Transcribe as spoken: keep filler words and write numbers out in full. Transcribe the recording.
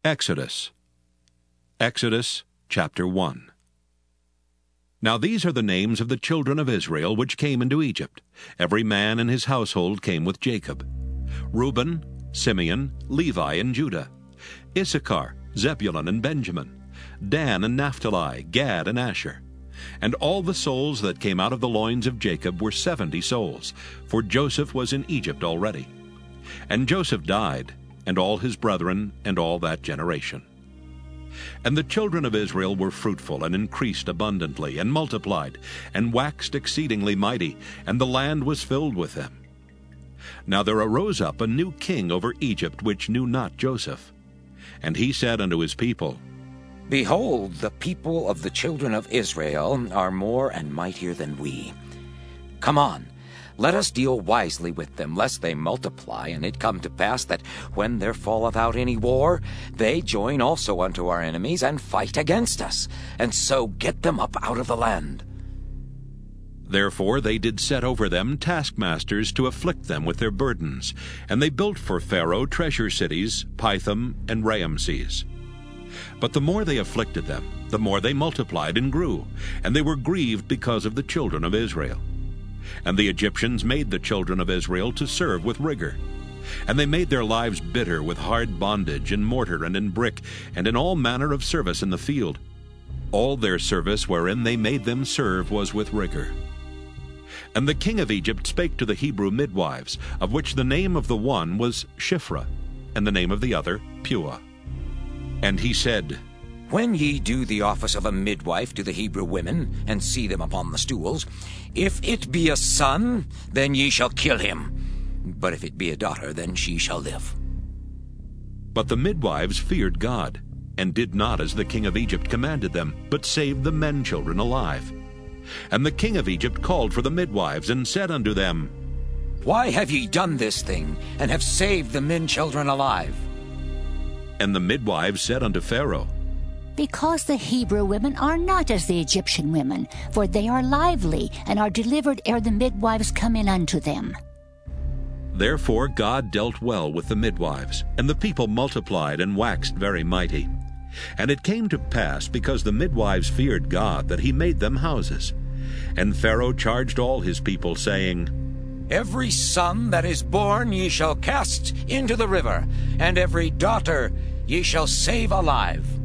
Exodus. Exodus chapter one. Now these are the names of the children of Israel which came into Egypt. Every man in his household came with Jacob: Reuben, Simeon, Levi, and Judah; Issachar, Zebulun, and Benjamin; Dan and Naphtali, Gad and Asher. And all the souls that came out of the loins of Jacob were seventy souls, for Joseph was in Egypt already. And Joseph died, and all his brethren, and all that generation. And the children of Israel were fruitful, and increased abundantly, and multiplied, and waxed exceedingly mighty, and the land was filled with them. Now there arose up a new king over Egypt, which knew not Joseph. And he said unto his people, Behold, the people of the children of Israel are more and mightier than we. Come on, let us deal wisely with them, lest they multiply, and it come to pass that when there falleth out any war, they join also unto our enemies, and fight against us, and so get them up out of the land. Therefore they did set over them taskmasters to afflict them with their burdens, and they built for Pharaoh treasure cities, Pithom and Raamses. But the more they afflicted them, the more they multiplied and grew, and they were grieved because of the children of Israel. And the Egyptians made the children of Israel to serve with rigor. And they made their lives bitter with hard bondage, in mortar and in brick, and in all manner of service in the field. All their service wherein they made them serve was with rigor. And the king of Egypt spake to the Hebrew midwives, of which the name of the one was Shiphrah, and the name of the other Puah. And he said, When ye do the office of a midwife to the Hebrew women, and see them upon the stools, if it be a son, then ye shall kill him. But if it be a daughter, then she shall live. But the midwives feared God, and did not as the king of Egypt commanded them, but saved the men children alive. And the king of Egypt called for the midwives, and said unto them, Why have ye done this thing, and have saved the men children alive? And the midwives said unto Pharaoh, Because the Hebrew women are not as the Egyptian women, for they are lively, and are delivered ere the midwives come in unto them. Therefore God dealt well with the midwives, and the people multiplied and waxed very mighty. And it came to pass, because the midwives feared God, that he made them houses. And Pharaoh charged all his people, saying, Every son that is born ye shall cast into the river, and every daughter ye shall save alive.